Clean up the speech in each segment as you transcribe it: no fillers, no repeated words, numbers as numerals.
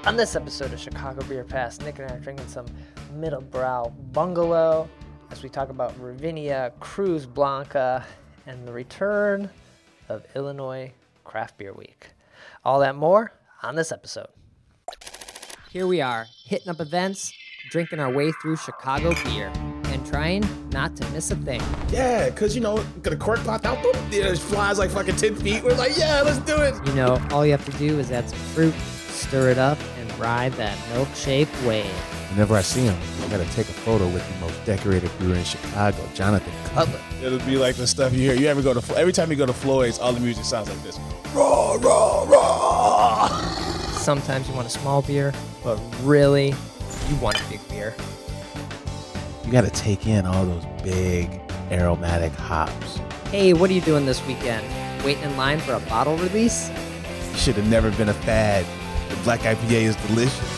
On this episode of Chicago Beer Pass, Nick and I are drinking some Middlebrow Bungalow as we talk about Ravinia, Cruz Blanca, and the return of Illinois Craft Beer Week. All that more on this episode. Here we are, hitting up events, drinking our way through Chicago beer, and trying not to miss a thing. Yeah, because, the cork popped out, boom, it flies like fucking 10 feet. We're like, yeah, let's do it. All you have to do is add some fruit, stir it up, and ride that milkshake wave. Whenever I see him, I gotta take a photo with the most decorated brewer in Chicago, Jonathan Cutler. It'll be like the stuff you hear. You ever go to every time you go to Floyd's, all the music sounds like this. Raw, raw, raw. Sometimes you want a small beer, but really, you want a big beer. You gotta take in all those big aromatic hops. Hey, what are you doing this weekend? Waiting in line for a bottle release? You should have never been a fad. The Black IPA is delicious.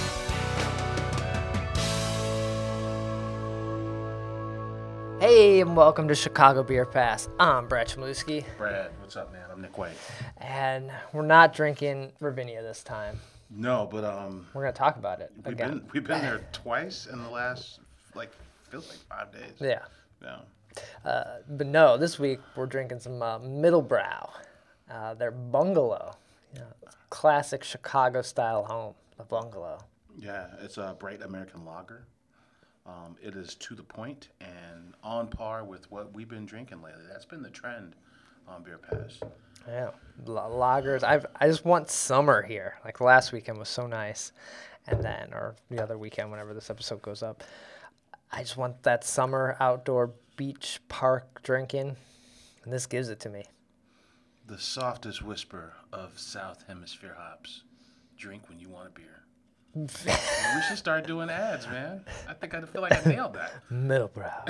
Hey, and welcome to Chicago Beer Pass. I'm Brad Chmielewski, Brad, what's up, man? I'm Nick White. and we're not drinking Ravinia this time. No, but We're going to talk about it again. we've been there twice in the last feels like 5 days. Yeah. Yeah. But no, this week we're drinking some Middlebrow. Their Bungalow. Classic Chicago-style home, the Bungalow. Yeah, it's a bright American lager. It is to the point and on par with what we've been drinking lately. That's been the trend on Beer Pass. Yeah, lagers. I just want summer here. Like last weekend was so nice, or the other weekend whenever this episode goes up. I just want that summer outdoor beach park drinking, and this gives it to me. The softest whisper of South Hemisphere hops. Drink when you want a beer. We should start doing ads, man. I feel like I nailed that. Middlebrow.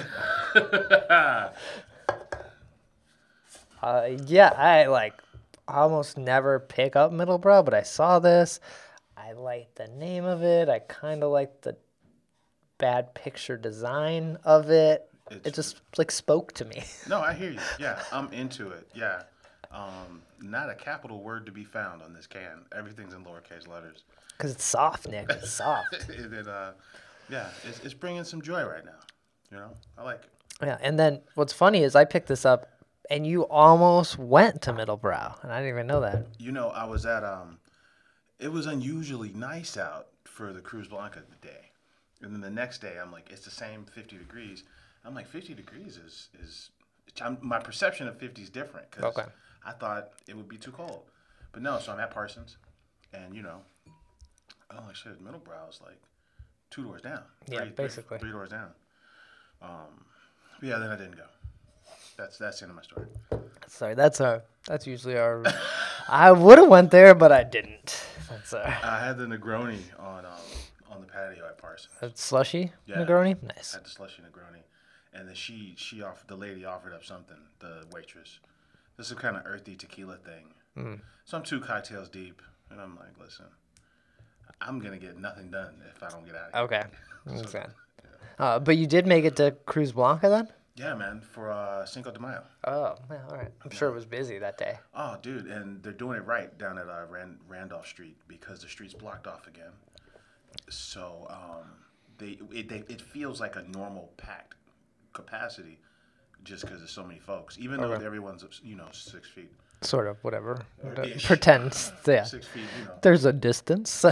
I almost never pick up Middlebrow, but I saw this. I like the name of it. I kind of like the bad picture design of it. It just spoke to me. No, I hear you. Yeah, I'm into it. Yeah. Not a capital word to be found on this can. Everything's in lowercase letters. Because it's soft, Nick. It's soft. It's bringing some joy right now. I like it. Yeah, and then what's funny is I picked this up, and you almost went to Middlebrow, and I didn't even know that. I was at it was unusually nice out for the Cruz Blanca day, and then the next day I'm like, it's the same 50 degrees. I'm like, 50 degrees is my perception of 50 is different because I thought it would be too cold, but no. So I'm at Parsons, and oh shit, Middlebrow is like 2 doors down. Basically 3 doors down. Then I didn't go. That's the end of my story. Sorry, that's usually our. I would have went there, but I didn't. I had the Negroni on the patio at Parsons. A slushy Yeah. Negroni, nice. I had the slushy Negroni, and then the lady offered up something. The waitress. This is a kind of earthy tequila thing. So I'm 2 cocktails deep, and I'm like, listen, I'm gonna get nothing done if I don't get out of here. Okay, understand. But you did make it to Cruz Blanca then? Yeah, man, for Cinco de Mayo. Oh, yeah, all right. I'm sure it was busy that day. Oh, dude, and they're doing it right down at Randolph Street because the street's blocked off again. So it feels like a normal packed capacity just because there's so many folks, even though everyone's 6 feet. Sort of, whatever. Ish. Pretend, yeah. 6 feet, There's a distance. So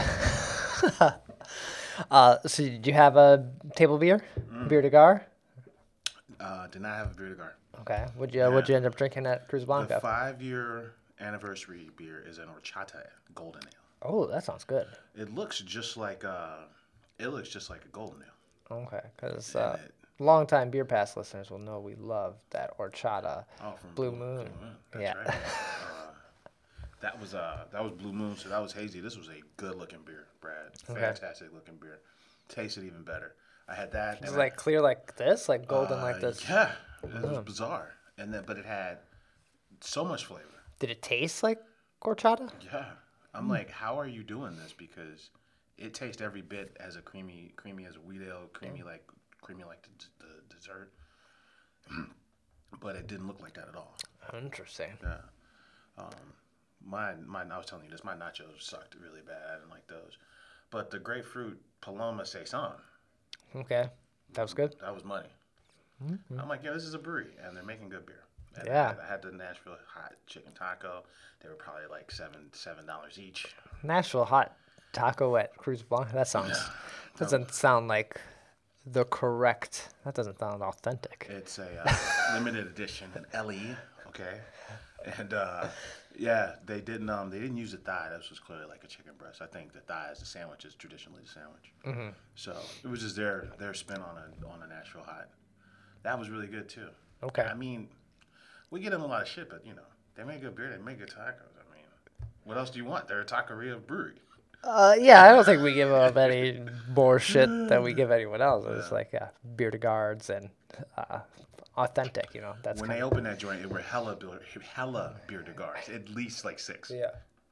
did you have a table beer? Beer de Gar? Did not have a beer to gar. Okay. What'd you end up drinking at Cruz Blanca? The 5-year anniversary beer is an horchata golden ale. Oh, that sounds good. It looks just like a golden ale. Okay, because longtime Beer Pass listeners will know we love that horchata. From Blue Moon. That's right. That was Blue Moon, so that was hazy. This was a good looking beer, Brad. Fantastic looking beer. Tasted even better. I had that. Is it clear like this, like golden like this? Yeah, it was bizarre, but it had so much flavor. Did it taste like horchata? Yeah, I'm like, how are you doing this? Because it tastes every bit as creamy as a wheat ale, creamy like the dessert. But it didn't look like that at all. Interesting. Yeah. I was telling you this. My nachos sucked really bad. I didn't like those. but the grapefruit Paloma Saison, Okay, that was good. that was money. I'm like, yeah, this is a brewery, and they're making good beer. And Yeah. I had the Nashville hot chicken taco. They were probably like $7 each. Nashville hot taco at Cruz Blanca. That doesn't sound like the correct. That doesn't sound authentic. It's a limited edition, an LE, okay, and yeah, they didn't use the thigh. This was clearly like a chicken breast. I think the thigh as a sandwich is traditionally the sandwich. So it was just their spin on a Nashville hot. That was really good too. Okay. I mean, we get them a lot of shit, but they make good beer. They make good tacos. I mean, what else do you want? They're a taqueria brewery. Yeah, I don't think we give up any more shit than we give anyone else. It's like beer to guards and authentic. That's When they opened that joint, it were hella beer to guards. At least like 6. Yeah.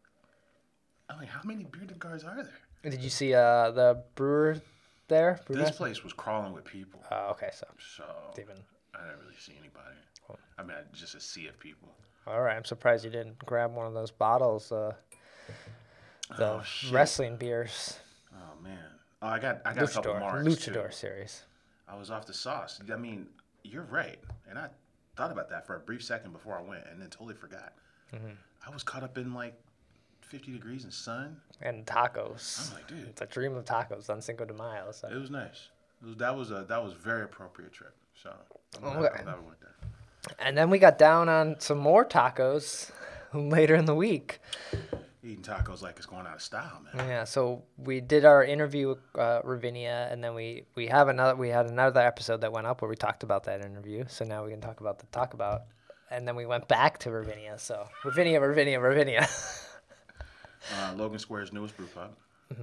I'm like, how many beer to guards are there? Did you see the brewer there? This place was crawling with people. Oh, okay, so So even. I didn't really see anybody. I mean, just a sea of people. All right, I'm surprised you didn't grab one of those bottles, the shit. wrestling beers, Oh man. Oh, I got a couple marks Luchador too. series. I was off the sauce. I mean, you're right, and I thought about that for a brief second before I went, and then totally forgot. I was caught up in like 50 degrees in sun. And tacos. I'm like, dude, It's a dream of tacos on Cinco de Mayo. So. it was nice. That was a very appropriate trip. So I'm glad we went there. And then we got down on some more tacos later in the week. Eating tacos like it's going out of style, man. Yeah, so we did our interview with Ravinia, and then we had another episode that went up where we talked about that interview. So now we can talk about, and then we went back to Ravinia. So Ravinia. Logan Square's newest brew pub.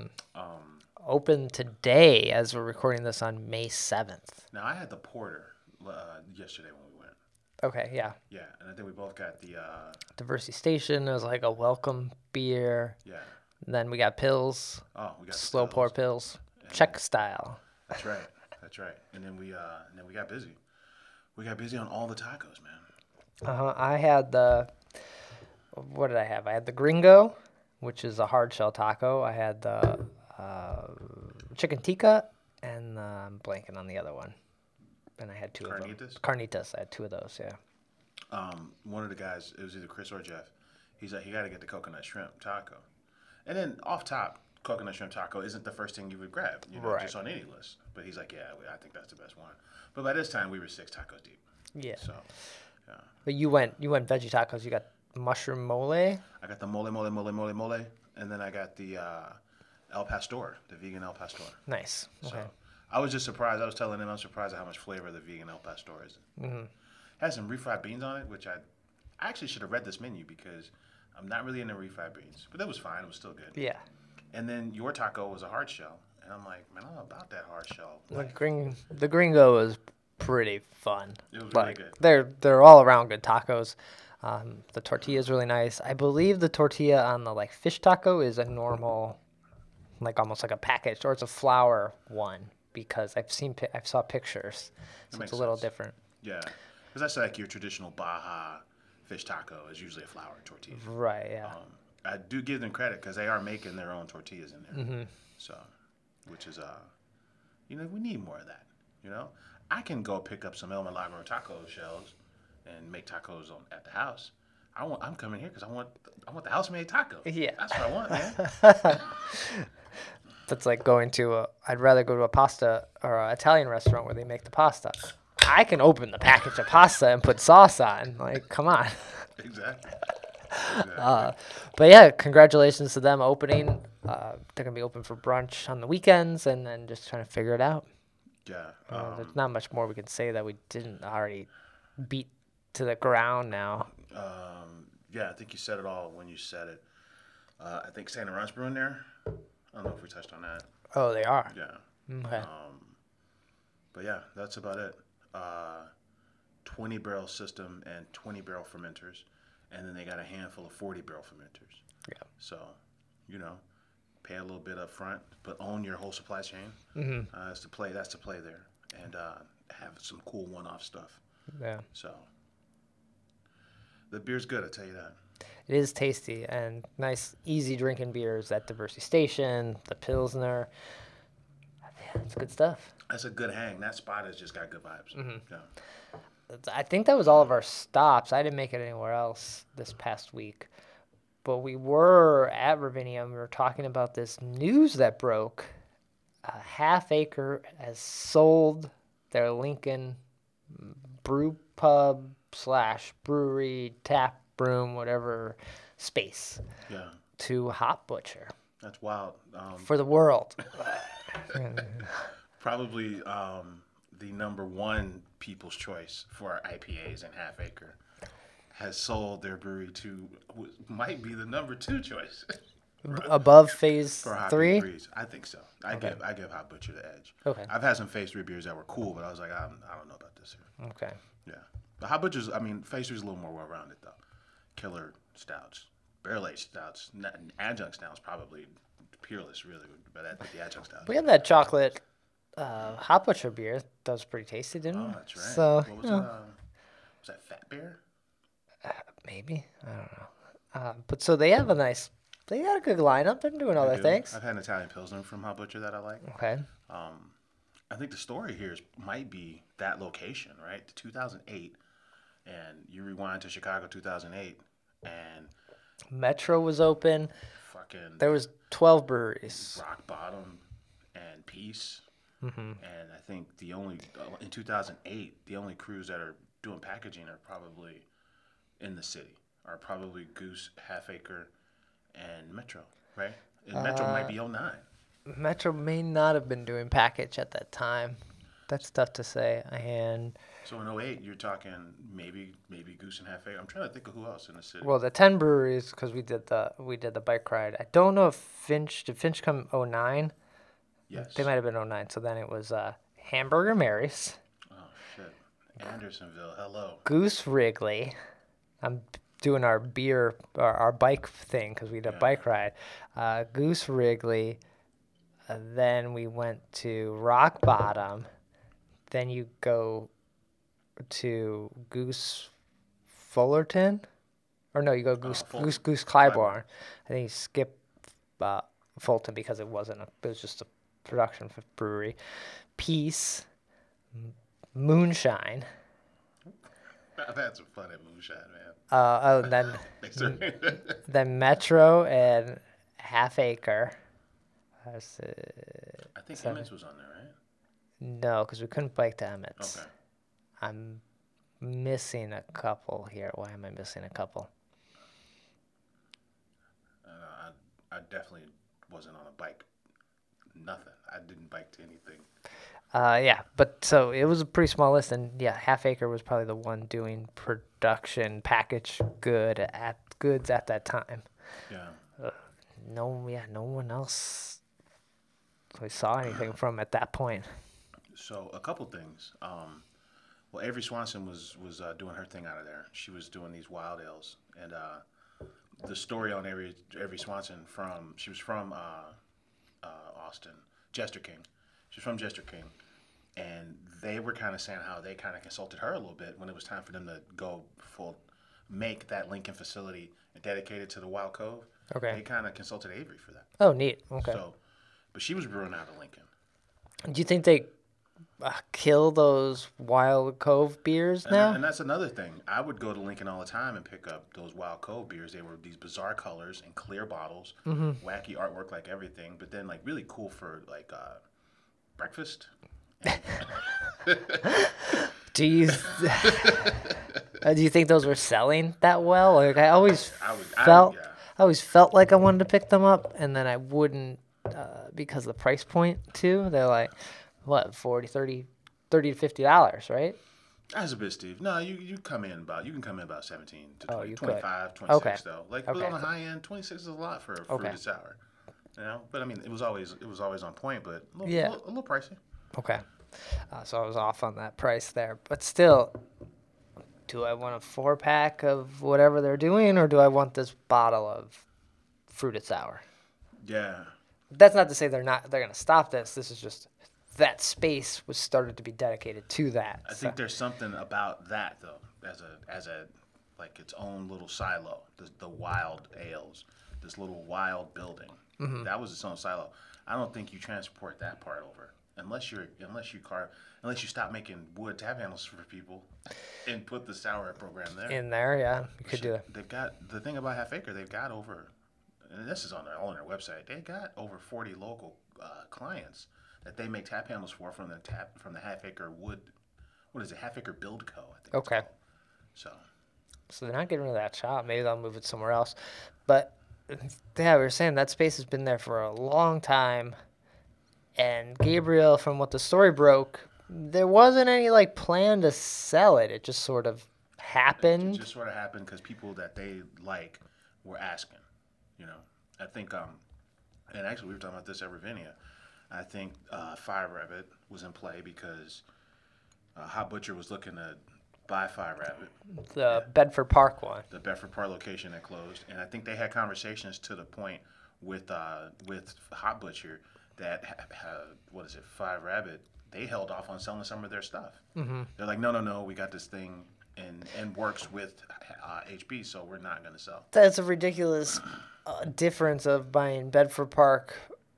Open today as we're recording this on May 7th. Now I had the porter yesterday when we went. Okay, yeah. Yeah, and I think we both got the Diversity Station. It was like a welcome beer. yeah. And then we got pills, Oh, we got the slow pills. pour pills, Czech style. That's right. And then we got busy. We got busy on all the tacos, man. I had what did I have? I had the Gringo, which is a hard shell taco. I had the chicken tikka, and I'm blanking on the other one. And I had two of them. Carnitas. I had 2 of those, yeah. One of the guys, it was either Chris or Jeff. He's like, you got to get the coconut shrimp taco. And then off top, coconut shrimp taco isn't the first thing you would grab, Right. just on any list. But he's like, yeah, I think that's the best one. But by this time, we were 6 tacos deep. Yeah. So, yeah. But you went veggie tacos. You got mushroom mole. I got the mole, and then I got the El Pastor, the vegan El Pastor. Nice. Okay. So I was just surprised. I was telling him I was surprised at how much flavor the vegan El Pastor is. Has some refried beans on it, which I actually should have read this menu because I'm not really into refried beans. But that was fine. It was still good. Yeah. And then your taco was a hard shell. And I'm like, man, I don't know about that hard shell. The Gringo is pretty fun. It was really good. They're all around good tacos. The tortilla is really nice. I believe the tortilla on the fish taco is a normal, almost like a packaged, or it's a flour one because I saw pictures, so it's a little different. Yeah, because that's like your traditional Baja fish taco is usually a flour tortilla. Right. Yeah. I do give them credit because they are making their own tortillas in there. So, which is we need more of that. I can go pick up some El Milagro taco shells and make tacos at the house. I'm coming here because I want the house-made taco. Yeah. That's what I want, man. That's like going to I'd rather go to a pasta or an Italian restaurant where they make the pasta. I can open the package of pasta and put sauce on. Come on. Exactly. But yeah, congratulations to them opening. They're going to be open for brunch on the weekends and then just trying to figure it out. Yeah. There's not much more we can say that we didn't already beat to the ground now. Yeah, I think you said it all when you said it. I think Santa Run's brewing there. I don't know if we touched on that. Oh, they are? Yeah. Okay. But yeah, that's about it. 20 barrel system and 20 barrel fermenters. And then they got a handful of 40 barrel fermenters. Yeah. So, pay a little bit up front, but own your whole supply chain. That's the play there. And have some cool one-off stuff. Yeah. So, the beer's good, I tell you that. It is tasty and nice, easy drinking beers at Diversity Station, the Pilsner. Yeah, it's good stuff. That's a good hang. That spot has just got good vibes. Yeah. I think that was all of our stops. I didn't make it anywhere else this past week. But we were at Ravinia and we were talking about this news that broke. Half Acre has sold their Lincoln brew pub / brewery, tap room, whatever space Yeah. to Hop Butcher That's wild. for the world. Probably the number one people's choice for IPAs in Half Acre has sold their brewery to might be the number 2 choice Above phase for Hoppy 3? Breeze. I think so. I give Hop Butcher the edge. Okay. I've had some phase 3 beers that were cool, but I was like, I don't know about this here. Okay. Yeah. The Hop Butcher's, I mean, phase 3 is a little more well rounded though. Killer stouts, barrel aged stouts, adjunct stouts probably peerless really, but the adjunct stouts. We had that chocolate Hop Butcher beer. That was pretty tasty, didn't we? Oh, that's right. So, what was it? Was that Fat Bear? maybe. I don't know. But so they have they got a good lineup. They're doing other do. things. I've had an Italian Pilsner from Hop Butcher that I like. Okay. I think the story here might be that location, right? The 2008, and you rewind to Chicago 2008, and Metro was open. fucking There was 12 breweries. Rock Bottom and Peace. And I think in 2008, the only crews that are doing packaging are probably in the city, are probably Goose, Half Acre, and Metro, right? And Metro might be 09. Metro may not have been doing package at that time. That's tough to say. And So in 08, you're talking maybe Goose and Half Acre. I'm trying to think of who else in the city. well, the 10 breweries because we did the bike ride. I don't know if did Finch come 09? Yes. They might have been 09. So then it was Hamburger Mary's, Oh shit. Andersonville. Hello. Goose Wrigley. I'm doing our bike thing because we did a bike ride. Goose Wrigley. Then we went to Rock Bottom. Then you go to Goose Fullerton, or no, you go Goose Fulton. Goose Clybourne. I think you skip Fulton because it was just a production brewery. Peace, Moonshine. I've had some fun at Moonshine, man. And then Thanks, sir. then Metro and Half Acre. I think Emmets was on there, right? No, because we couldn't bike to Emmett's. Okay. I'm missing a couple here. Why am I missing a couple? I definitely wasn't on a bike. Nothing. I didn't bike to anything. Yeah, but so it was a pretty small list, and yeah, Half Acre was probably the one doing production package goods at that time. Yeah. No one else really saw anything from at that point. So a couple things. Well, Avery Swanson was doing her thing out of there. She was doing these wild ales, and the story on Avery Swanson she was from Austin, Jester King. She's from Jester King, and they were kind of saying how they kind of consulted her a little bit when it was time for them to go make that Lincoln facility dedicated to the Wild Cove. Okay. They kind of consulted Avery for that. Oh, neat. Okay. So, but she was brewing out of Lincoln. Do you think they kill those Wild Cove beers now? And that's another thing. I would go to Lincoln all the time and pick up those Wild Cove beers. They were these bizarre colors and clear bottles, wacky artwork like everything, but then like really cool for like breakfast. Do you think those were selling that well? Like I always felt like I wanted to pick them up, and then I wouldn't because of the price point too. They're like what, $30 to $50, right? That's a bit steep. No, you can come in about 17 to 20, you 25, could. 26 Okay. though. Like Okay. but on the high end, 26 is a lot for a fruited sour. You know, but I mean, it was always on point, but a little pricey. Okay. So I was off on that price there, but still, do I want a 4-pack of whatever they're doing, or do I want this bottle of fruited sour? Yeah. That's not to say they're going to stop this. This is just that space was started to be dedicated to that. I think there's something about that though, as a like its own little silo. The wild ales, this little wild building. That was its own silo. I don't think you transport that part over unless you stop making wood tap handles for people and put the sour program there. In there, yeah, you could do that. They've got the thing about Half Acre. They've got over, and this is all on their website. They got over 40 local clients that they make tap handles for from the Half Acre wood. What is it? Half Acre Build Co. I think. Okay. So they're not getting rid of that shop. Maybe they'll move it somewhere else. But yeah, we were saying that space has been there for a long time. And Gabriel, from what the story broke, there wasn't any like plan to sell it. It just sort of happened. It just sort of happened because people that they like were asking. You know, I think and actually we were talking about this at Ravinia. I think Fire Rabbit was in play because Hot Butcher was looking to buy Fire Rabbit. The Bedford Park one. The Bedford Park location that closed, and I think they had conversations to the point with Hot Butcher that Fire Rabbit. They held off on selling some of their stuff. Mm-hmm. They're like, no, we got this thing and works with HB, so we're not going to sell. That's a ridiculous difference of buying Bedford Park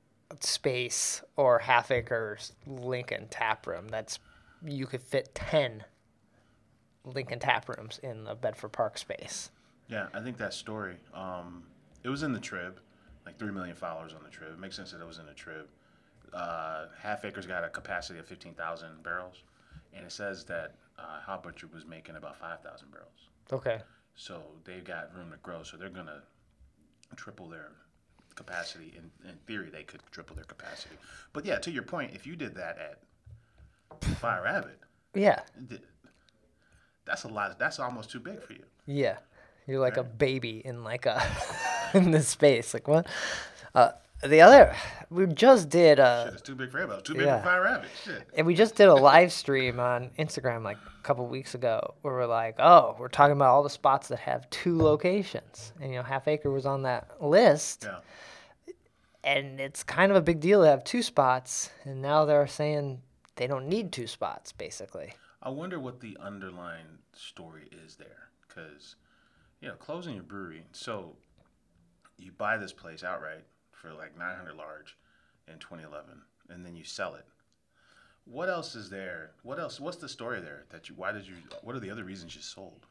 space or Half Acre Lincoln tap room. You could fit 10 Lincoln tap rooms in the Bedford Park space. Yeah, I think that story. It was in the Trib, like 3 million followers on the Trib. It makes sense that it was in the Trib. Half Acre's got a capacity of 15,000 barrels, and it says that Hot Butcher was making about 5,000 barrels. Okay. So they've got room to grow. So they're gonna triple their capacity. In theory, they could triple their capacity. But yeah, to your point, if you did that at Fire Rabbit, yeah, that's a lot. That's almost too big for you. Yeah, you're like a baby in like a in this space. Like what? We just did Shit, it's too big for everybody. Too big for Fire Rabbit. Shit. And we just did a live stream on Instagram like a couple weeks ago where we're like, we're talking about all the spots that have 2 locations. And, Half Acre was on that list. Yeah. And it's kind of a big deal to have 2 spots. And now they're saying they don't need 2 spots, basically. I wonder what the underlying story is there. Because, closing your brewery. So you buy this place outright for like $900 large in 2011, and then you sell it. What else is there? What's the story there? What are the other reasons you sold?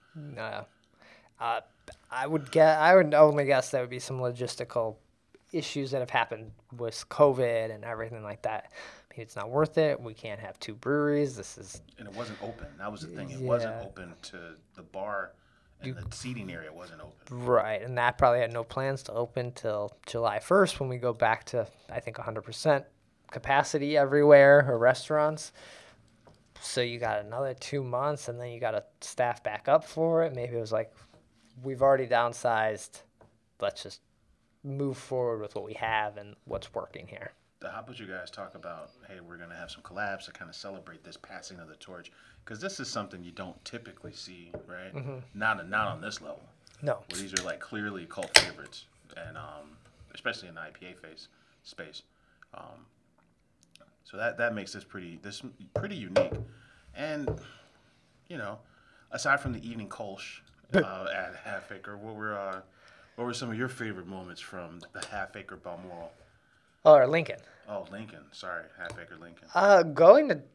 I would only guess there would be some logistical issues that have happened with COVID and everything like that. Maybe it's not worth it. We can't have 2 breweries. And it wasn't open. That was the thing. It wasn't open to the bar. And the seating area wasn't open. Right, and that probably had no plans to open till July 1st when we go back to, I think, 100% capacity everywhere or restaurants. So you got another 2 months, and then you got to staff back up for it. Maybe it was like, we've already downsized. Let's just move forward with what we have and what's working here. The Hot Butcher guys talk about, hey, we're going to have some collabs to kind of celebrate this passing of the torch. Because this is something you don't typically see, right? Mm-hmm. Not on this level. No. Where these are like clearly cult favorites, and especially in the IPA space. So that makes this pretty unique. And, aside from the evening Kolsch at Half Acre, what were some of your favorite moments from the Half Acre Balmoral? Oh, or Lincoln. Oh, Lincoln. Sorry, Half Acre Lincoln. Going to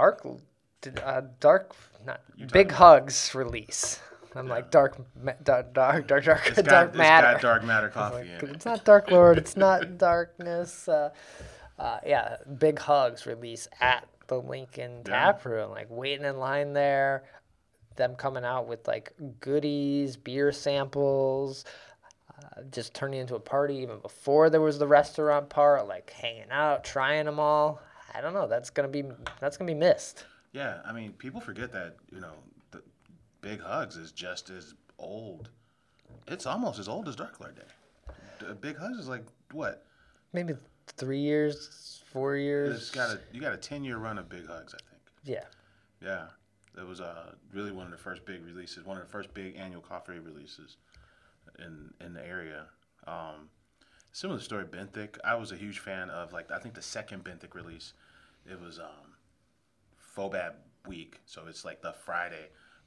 Big Hugs release. I'm like dark matter. It's got dark matter coffee in it. It's not Dark Lord. It's not darkness. Big Hugs release at the Lincoln Tap Room. Like waiting in line there. Them coming out with like goodies, beer samples. Just turning into a party even before there was the restaurant part, like hanging out, trying them all. I don't know. That's gonna be missed. Yeah, I mean, people forget that the Big Hugs is just as old. It's almost as old as Dark Lord Day. Big Hugs is like what? Maybe 3 years, 4 years. You got a 10-year run of Big Hugs, I think. Yeah. Yeah, it was really one of the first big releases, one of the first big annual coffee releases in the area. Similar story, Benthic. I was a huge fan of I think the second Benthic release. It was Fobab week, so it's like the Friday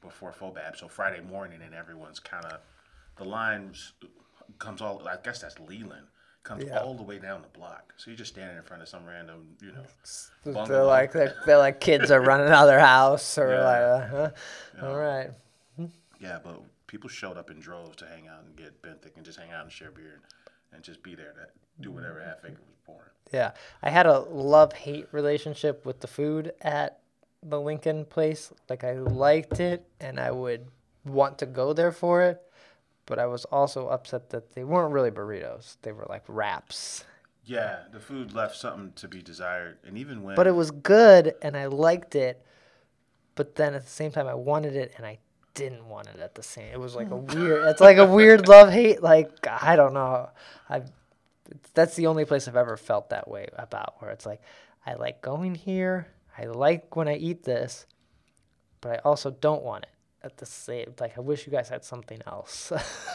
before FOBAB. So Friday morning, and everyone's kind of the line comes all. I guess that's Leland. Comes all the way down the block. So you're just standing in front of some random, bungalow. They're like kids are running out of their house or all right. Yeah, but people showed up in droves to hang out and get benthic and just hang out and share beer and just be there to do whatever Half Acre was pouring. Yeah, I had a love-hate relationship with the food at the Lincoln place. Like, I liked it, and I would want to go there for it, but I was also upset that they weren't really burritos. They were like wraps. Yeah, the food left something to be desired, and even when... But it was good, and I liked it, but then at the same time, I wanted it, and I didn't want it at the same. It was like it's like a weird love-hate. Like, I don't know. That's the only place I've ever felt that way about, where it's like, I like going here. I like when I eat this, but I also don't want it at the same. Like, I wish you guys had something else.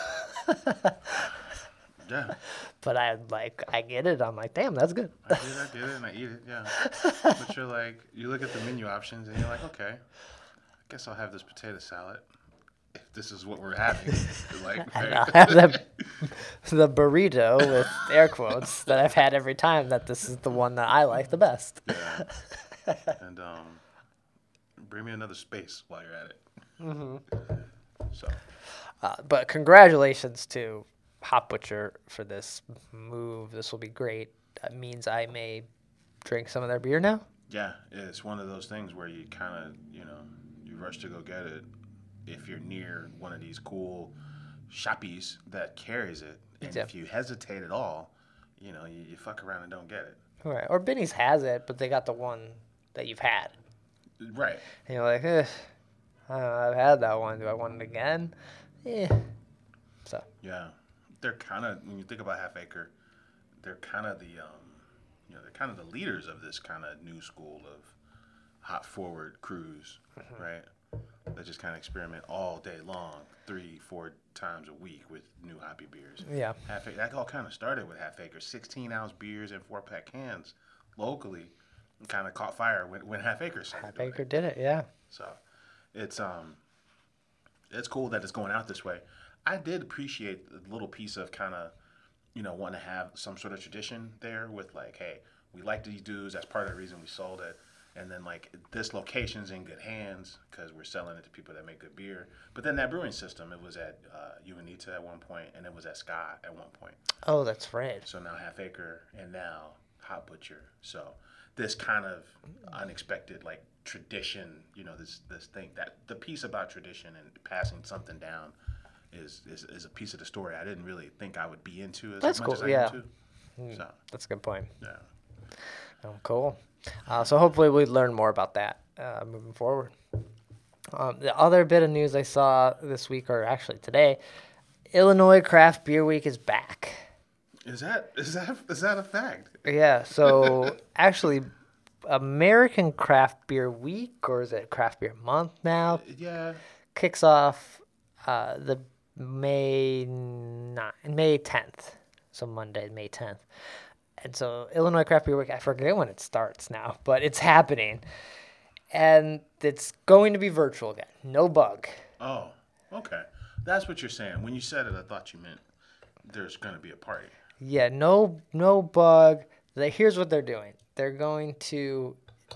Yeah. But I get it. I'm like, damn, that's good. I get it, and I eat it, yeah. But you're like, you look at the menu options, and you're like, okay, I guess I'll have this potato salad. If this is what we're having. Like, and I'll have the burrito with air quotes that I've had every time that this is the one that I like the best. Yeah. And bring me another space while you're at it. Mm-hmm. So. But congratulations to Hop Butcher for this move. This will be great. That means I may drink some of their beer now. Yeah, it's one of those things where you kind of, you rush to go get it if you're near one of these cool shoppies that carries it. And if you hesitate at all, you fuck around and don't get it. Right. Or Benny's has it, but they got the one that you've had. Right. And you're like, I don't know, I've had that one. Do I want it again? Yeah. So. Yeah. They're kind of, when you think about Half Acre, they're kind of they're kind of the leaders of this kind of new school of hop forward crews, right? That just kind of experiment all day long, 3-4 times a week with new hoppy beers. Yeah. That all kind of started with Half Acre, 16-ounce beers and 4-pack cans locally. Kind of caught fire when Half Acre started. Half Acre did it, yeah. So it's cool that it's going out this way. I did appreciate the little piece of kind of, wanting to have some sort of tradition there with like, hey, we like these dudes. That's part of the reason we sold it. And then like this location's in good hands because we're selling it to people that make good beer. But then that brewing system, it was at Uinita at one point, and it was at Scott at one point. Oh, that's right. So now Half Acre, and now Hop Butcher. So this kind of unexpected like tradition, this thing, that the piece about tradition and passing something down is a piece of the story I didn't really think I would be into as much as I am into. So that's a good point. Yeah. Oh, cool. So hopefully we learn more about that moving forward. The other bit of news I saw this week, or actually today, Illinois Craft Beer Week is back. Is that a fact? Yeah. So actually, American Craft Beer Week, or is it Craft Beer Month now? Yeah. Kicks off the May 10th. So Monday, May 10th. And so Illinois Craft Beer Week, I forget when it starts now, but it's happening. And it's going to be virtual again. No bug. Oh, okay. That's what you're saying. When you said it, I thought you meant there's going to be a party. Yeah, no bug. Here's what they're doing. They're going to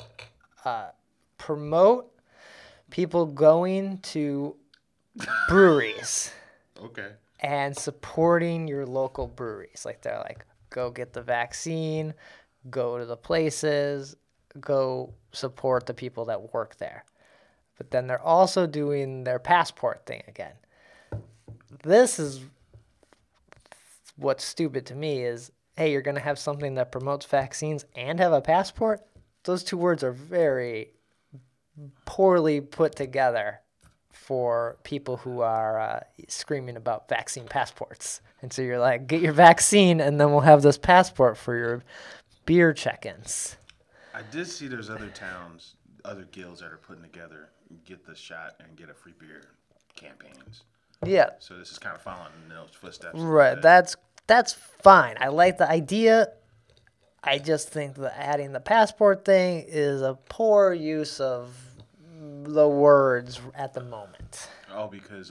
promote people going to breweries. Okay. And supporting your local breweries. Like, they're like, go get the vaccine, go to the places, go support the people that work there. But then they're also doing their passport thing again. This is what's stupid to me is, hey, you're going to have something that promotes vaccines and have a passport? Those two words are very poorly put together for people who are screaming about vaccine passports. And so you're like, get your vaccine, and then we'll have this passport for your beer check-ins. I did see there's other towns, other guilds that are putting together get the shot and get a free beer campaigns. Yeah. So this is kind of following in those footsteps. Right. That's fine. I like the idea. I just think that adding the passport thing is a poor use of the words at the moment. Oh, because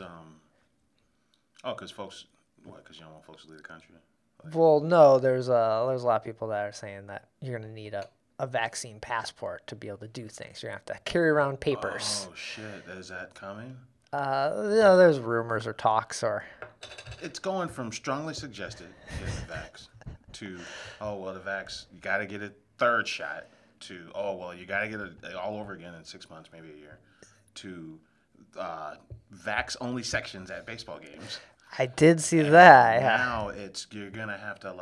folks, what? Because you don't want folks to leave the country. Well, no, there's a lot of people that are saying that you're gonna need a vaccine passport to be able to do things. You're gonna have to carry around papers. Oh shit! Is that coming? There's rumors or talks or. It's going from strongly suggested getting the vax to the vax, you got to get a third shot to you got to get it all over again in 6 months, maybe a year, to vax only sections at baseball games. I did see that. Now you're gonna have to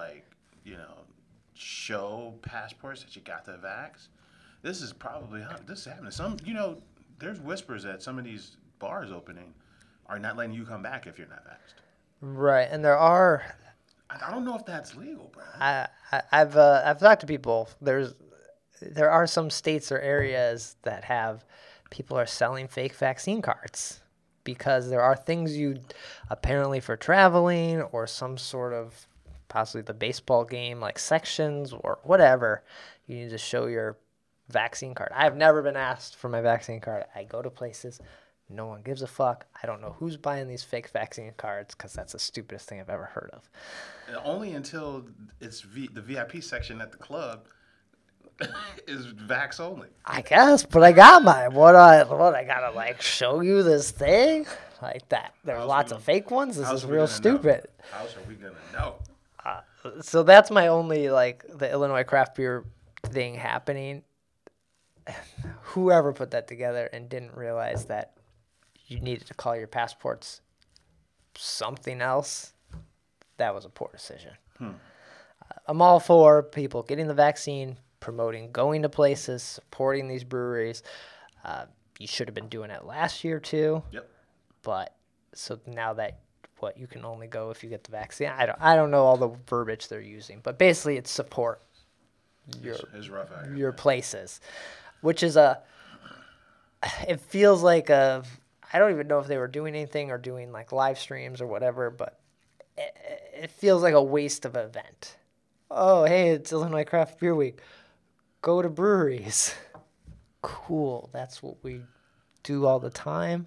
show passports that you got the vax. This is probably this is happening. There's whispers that some of these bars opening are not letting you come back if you're not vaxxed. Right, and there are. I don't know if that's legal, bro. I've talked to people. There are some states or areas that have people are selling fake vaccine cards because there are things you apparently for traveling or some sort of possibly the baseball game like sections or whatever. You need to show your vaccine card. I've never been asked for my vaccine card. I go to places. No one gives a fuck. I don't know who's buying these fake vaccine cards because that's the stupidest thing I've ever heard of. Only until it's the VIP section at the club is vax only. I guess, but I got mine. What I gotta show you this thing like that? There's lots of fake ones. This is real stupid. How are we gonna know? So that's my only the Illinois craft beer thing happening. Whoever put that together and didn't realize that you needed to call your passports something else, that was a poor decision. I'm all for people getting the vaccine, promoting going to places, supporting these breweries. You should have been doing it last year too. Yep. But so now that you can only go if you get the vaccine. I don't know all the verbiage they're using, but basically it's support It's rough out here, your man. places, which is it feels like I don't even know if they were doing anything or doing live streams or whatever, but it feels like a waste of an event. Oh, hey, it's Illinois Craft Beer Week. Go to breweries. Cool. That's what we do all the time.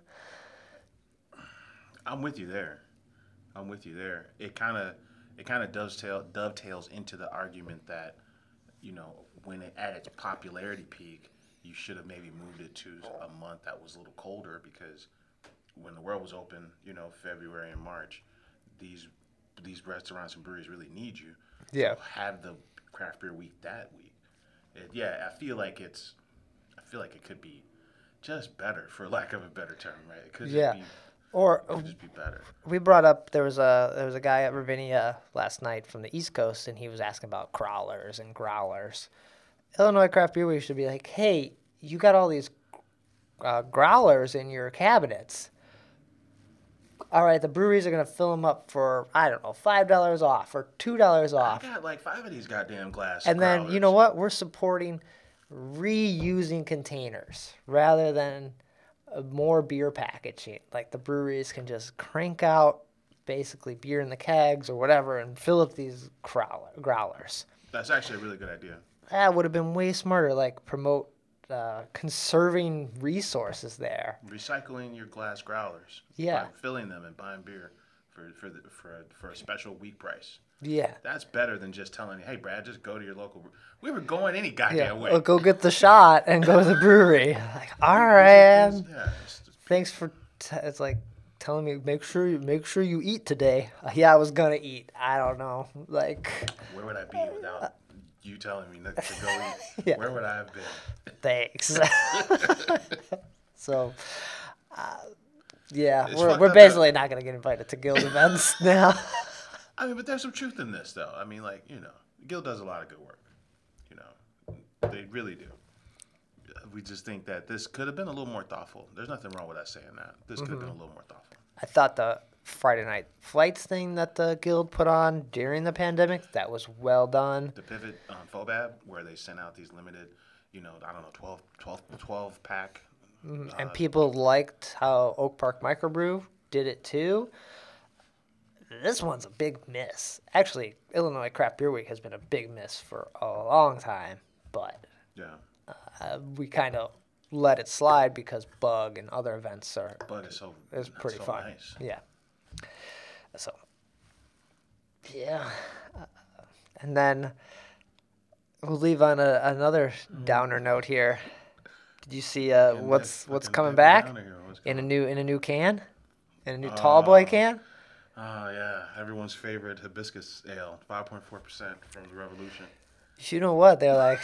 I'm with you there. It kind of dovetails into the argument that, when it at its popularity peak, you should have maybe moved it to a month that was a little colder because when the world was open, February and March, these restaurants and breweries really need you. Yeah. So have the craft beer week that week. I feel like it could be just better, for lack of a better term, right? It could just be better. We brought up there was a guy at Ravinia last night from the East Coast, and he was asking about crawlers and growlers. Illinois Craft Beer Week should be like, hey, you got all these growlers in your cabinets. All right, the breweries are going to fill them up for, I don't know, $5 off or $2 off. I got 5 of these goddamn glass And then, growlers. you know what? We're supporting reusing containers rather than more beer packaging. The breweries can just crank out basically beer in the kegs or whatever and fill up these growlers. That's actually a really good idea. That would have been way smarter, promote conserving resources there. Recycling your glass growlers. Yeah. By filling them and buying beer for a special week price. Yeah. That's better than just telling you, hey, Brad, just go to your local brewery. We were going any goddamn way. Well, go get the shot and go to the brewery. All right. Thanks for it's telling me make sure you eat today. Yeah, I was gonna eat. I don't know. Where would I be without you telling me to go eat? Yeah. Where would I have been? Thanks. So, It's we're fucked up basically not gonna get invited to guild events now. I mean, but there's some truth in this, though. I mean, Guild does a lot of good work. They really do. We just think that this could have been a little more thoughtful. There's nothing wrong with us saying that. This could have been a little more thoughtful. I thought the Friday night flights thing that the guild put on during the pandemic, that was well done. The pivot on FOBAB, where they sent out these limited, 12 pack. And people liked how Oak Park Microbrew did it too. This one's a big miss. Actually, Illinois Craft Beer Week has been a big miss for a long time, but Yeah. we kind of let it slide because Bug and other events are But it's so pretty so fun. nice. Yeah. So, yeah. And then we'll leave on another downer note here. Did you see what's coming back in a new can, in a new tall boy can? Oh yeah, everyone's favorite hibiscus ale, 5.4% from the Revolution. You know what? They're like,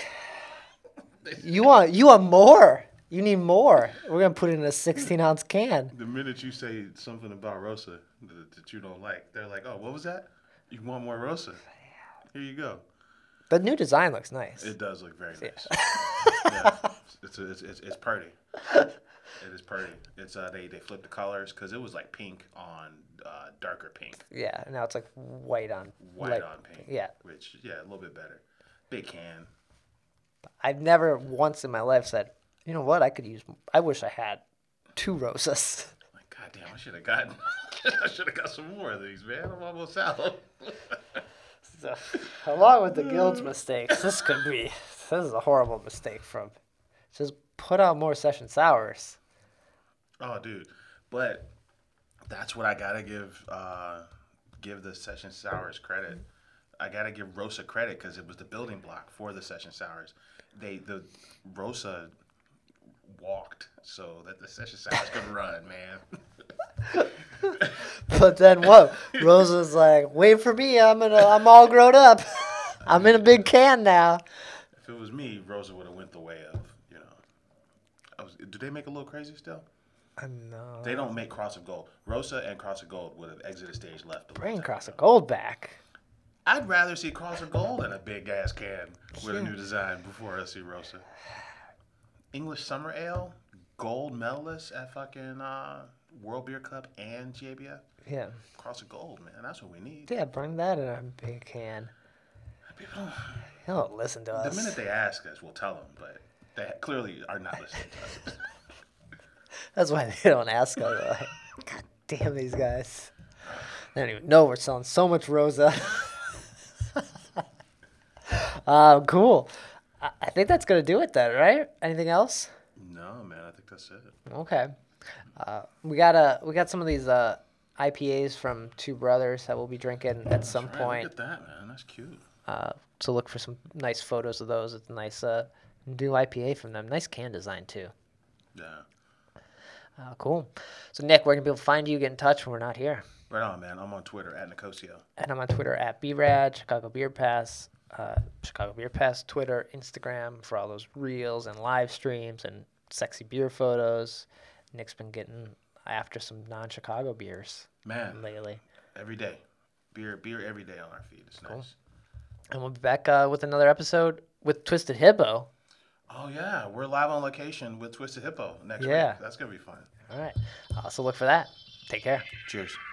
you want more? You need more. We're gonna put it in a 16-ounce can. The minute you say something about Rosa that you don't like, they're like, "Oh, what was that? You want more Rosa? Here you go." The new design looks nice. It does look very nice. Yeah, it's pretty. It is pretty. It's they flipped the colors because it was like pink on darker pink. Yeah, and now it's like white on Pink. Yeah. Which a little bit better. Big can. I've never once in my life said, you know what, I wish I had 2 Rosas. Like, goddamn, I should have got some more of these, man. I'm almost out. So, along with the guild's mistakes, this is a horrible mistake from just put out more session sours. Oh, dude, but that's what I gotta give the session sours credit. I gotta give Rosa credit because it was the building block for the session sours. The Rosa walked so that the session sours could run, man. But then what? Rosa's like, wait for me. I'm all grown up. I'm in a big can now. If it was me, Rosa would have went the way of, do they make a little crazy still? No. They don't make Cross of Gold. Rosa and Cross of Gold would have exited stage left. Bring Cross of Gold back. I'd rather see Cross of Gold in a big ass can with a new design before I see Rosa. English Summer Ale, gold medalist at fucking World Beer Cup and GABF. Yeah. Cross of Gold, man. That's what we need. Yeah, bring that in a big can. People They don't listen to us. The minute they ask us, we'll tell them, but they clearly are not listening to us. That's why they don't ask us. They're like, God damn these guys. They don't even know we're selling so much Rosa. Cool. I think that's going to do it then, right? Anything else? No, man. I think that's it. Okay. We got some of these IPAs from Two Brothers that we'll be drinking at some Right, point. look at that, man. That's cute. So look for some nice photos of those. It's a nice new IPA from them. Nice can design too. Yeah. Cool. So Nick, where can people find you? Get in touch when we're not here. Right on, man. I'm on Twitter at Nicosio. And I'm on Twitter at BRAD, Chicago Beer Pass, Twitter, Instagram for all those reels and live streams and sexy beer photos. Nick's been getting after some non-Chicago beers, Man, lately. every day. Beer every day on our feed. It's Cool. nice. And we'll be back with another episode with Twisted Hippo. Oh, yeah. We're live on location with Twisted Hippo next week. Yeah. That's going to be fun. All right. So look for that. Take care. Cheers.